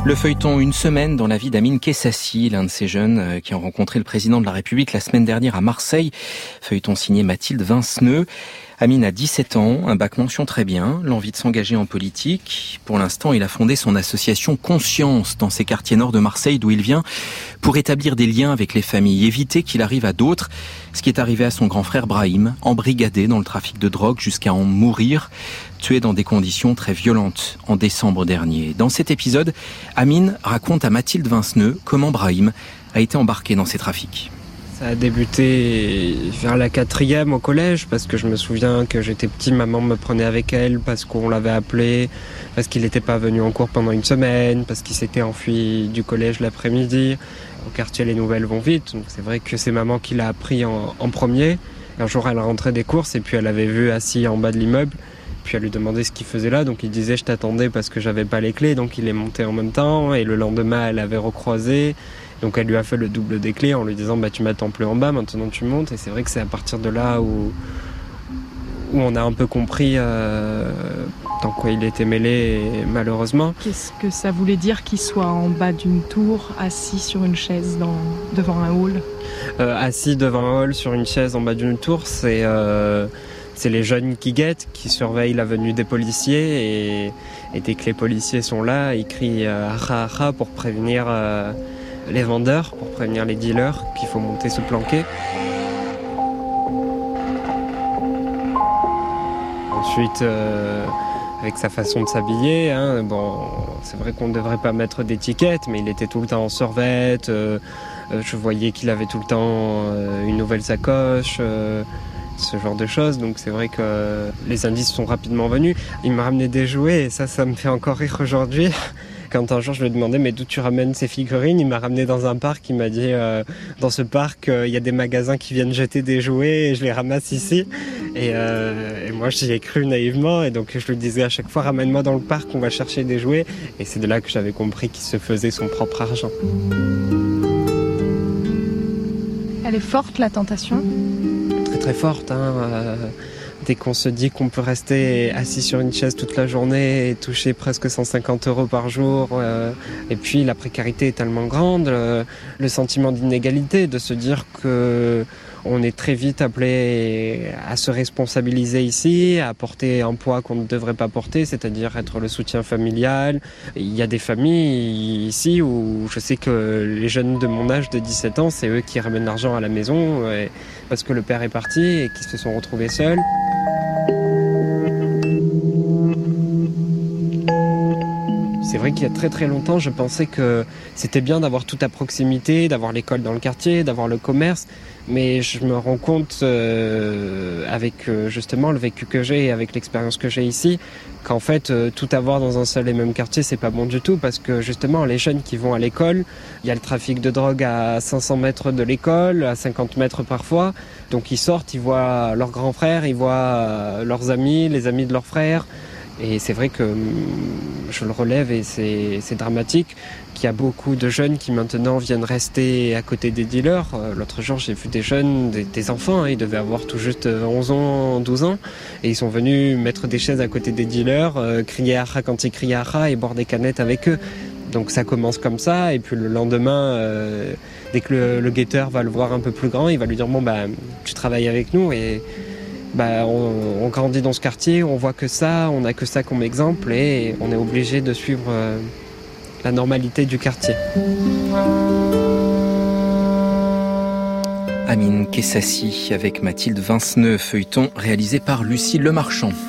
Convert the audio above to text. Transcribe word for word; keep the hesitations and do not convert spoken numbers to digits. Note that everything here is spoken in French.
Le feuilleton Une semaine dans la vie d'Amine Kessassi, l'un de ces jeunes qui ont rencontré le président de la République la semaine dernière à Marseille. Feuilleton signé Mathilde Vinceneux. Amine a dix-sept ans, un bac mention très bien, l'envie de s'engager en politique. Pour l'instant, il a fondé son association Conscience dans ces quartiers nord de Marseille d'où il vient pour établir des liens avec les familles, éviter qu'il arrive à d'autres ce qui est arrivé à son grand frère Brahim, embrigadé dans le trafic de drogue jusqu'à en mourir, tué dans des conditions très violentes en décembre dernier. Dans cet épisode, Amine raconte à Mathilde Vinceneux comment Brahim a été embarqué dans ces trafics. Ça a débuté vers la quatrième au collège, parce que je me souviens que j'étais petit, maman me prenait avec elle parce qu'on l'avait appelé, parce qu'il n'était pas venu en cours pendant une semaine, parce qu'il s'était enfui du collège l'après-midi. Au quartier, les nouvelles vont vite, donc c'est vrai que c'est maman qui l'a appris en, en premier. Un jour, elle rentrait des courses et puis elle avait vu assis en bas de l'immeuble. Puis elle lui demandait ce qu'il faisait là, donc il disait « je t'attendais parce que j'avais pas les clés », donc il est monté en même temps, et le lendemain, elle avait recroisé. Donc elle lui a fait le double des clés en lui disant bah, « tu m'attends plus en bas, maintenant tu montes ». Et c'est vrai que c'est à partir de là où, où on a un peu compris euh, dans quoi il était mêlé, malheureusement. Qu'est-ce que ça voulait dire qu'il soit en bas d'une tour, assis sur une chaise dans, devant un hall euh, Assis devant un hall, sur une chaise en bas d'une tour, c'est... Euh, C'est les jeunes qui guettent, qui surveillent la venue des policiers, et, et dès que les policiers sont là, ils crient euh, « Aha, aha » pour prévenir euh, les vendeurs, pour prévenir les dealers qu'il faut monter se planquer. Ensuite, euh, avec sa façon de s'habiller, hein, bon, c'est vrai qu'on ne devrait pas mettre d'étiquette, mais il était tout le temps en survêt, euh, euh, je voyais qu'il avait tout le temps euh, une nouvelle sacoche, euh, ce genre de choses, donc c'est vrai que les indices sont rapidement venus. Il m'a ramené des jouets et ça, ça me fait encore rire aujourd'hui. Quand un jour je lui ai demandé mais d'où tu ramènes ces figurines, il m'a ramené dans un parc, il m'a dit euh, dans ce parc euh, il y a des magasins qui viennent jeter des jouets et je les ramasse ici. Et, euh, et moi j'y ai cru naïvement et donc je lui disais à chaque fois ramène-moi dans le parc, on va chercher des jouets. Et c'est de là que j'avais compris qu'il se faisait son propre argent. Elle est forte la tentation ? Très très forte, hein. Euh, dès qu'on se dit qu'on peut rester assis sur une chaise toute la journée et toucher presque cent cinquante euros par jour, euh, et puis la précarité est tellement grande, euh, le sentiment d'inégalité, de se dire que on est très vite appelé à se responsabiliser ici, à porter un poids qu'on ne devrait pas porter, c'est-à-dire être le soutien familial. Il y a des familles ici où je sais que les jeunes de mon âge de dix-sept ans, c'est eux qui ramènent l'argent à la maison parce que le père est parti et qui se sont retrouvés seuls. C'est vrai qu'il y a très très longtemps, je pensais que c'était bien d'avoir tout à proximité, d'avoir l'école dans le quartier, d'avoir le commerce. Mais je me rends compte, euh, avec euh, justement le vécu que j'ai et avec l'expérience que j'ai ici, qu'en fait, euh, tout avoir dans un seul et même quartier, c'est pas bon du tout. Parce que justement, les jeunes qui vont à l'école, il y a le trafic de drogue à cinq cents mètres de l'école, à cinquante mètres parfois. Donc ils sortent, ils voient leurs grands frères, ils voient euh, leurs amis, les amis de leurs frères. Et c'est vrai que je le relève et c'est, c'est dramatique qu'il y a beaucoup de jeunes qui maintenant viennent rester à côté des dealers. L'autre jour, j'ai vu des jeunes, des, des enfants, hein, ils devaient avoir tout juste onze ans, douze ans, et ils sont venus mettre des chaises à côté des dealers, euh, crier aha quand ils crient aha et boire des canettes avec eux. Donc ça commence comme ça, et puis le lendemain, euh, dès que le, le guetteur va le voir un peu plus grand, il va lui dire « bon, bah, tu travailles avec nous » et Bah, on, on grandit dans ce quartier, on voit que ça, on n'a que ça comme exemple et on est obligé de suivre euh, la normalité du quartier. Amine Kessassi avec Mathilde Vinceneux, feuilleton réalisé par Lucie Lemarchand.